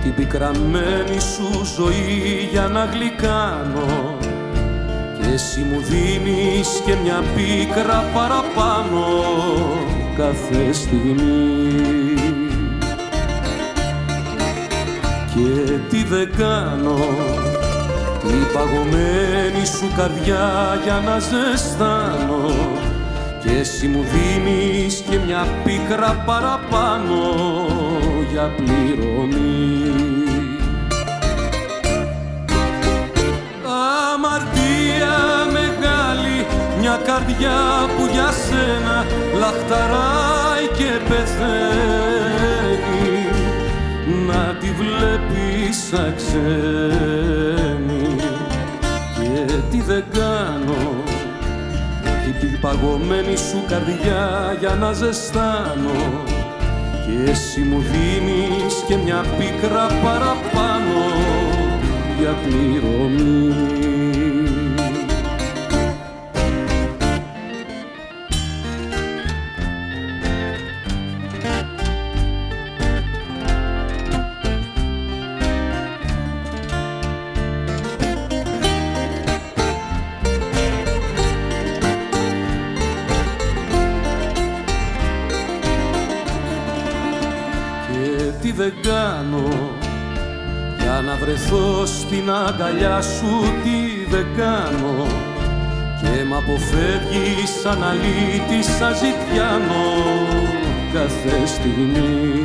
την πικραμένη σου ζωή για να γλυκάνω και εσύ μου δίνεις και μια πίκρα παραπάνω κάθε στιγμή. Και τι δεν κάνω, την παγωμένη σου καρδιά για να ζεστάνω και εσύ μου δίνεις και μια πίκρα παραπάνω για πληρωμή. Αμαρτία μεγάλη, μια καρδιά που για σένα λαχταράει και πεθαίνει, να τη βλέπεις σαν ξένη. Και τι δεν κάνω, την παγωμένη σου καρδιά για να ζεστάνω και εσύ μου δίνεις και μια πίκρα παραπάνω για πληρωμή. Τι δεν κάνω για να βρεθώ στην αγκαλιά σου, τι δεν κάνω και μ' αποφεύγεις σαν αλήτη, σαν ζητιάνο κάθε στιγμή.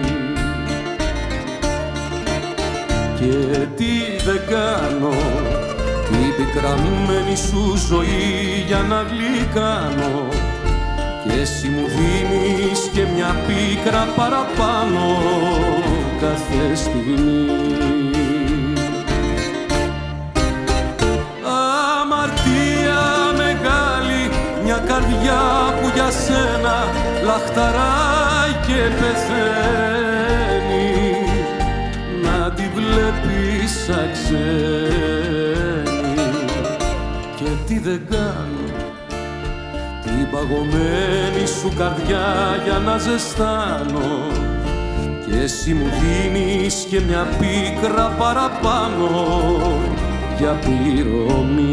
Και τι δεν κάνω, την πικραμένη σου ζωή για να γλυκάνω και εσύ μου δίνεις και μια πίκρα παραπάνω κάθε στιγμή. Αμαρτία μεγάλη, μια καρδιά που για σένα λαχταράει και πεθαίνει, να τη βλέπεις σαν ξένη. Και τι δεν κάνω, την παγωμένη σου καρδιά για να ζεστάνω και εσύ μου δίνεις και μια πίκρα παραπάνω για πληρωμή.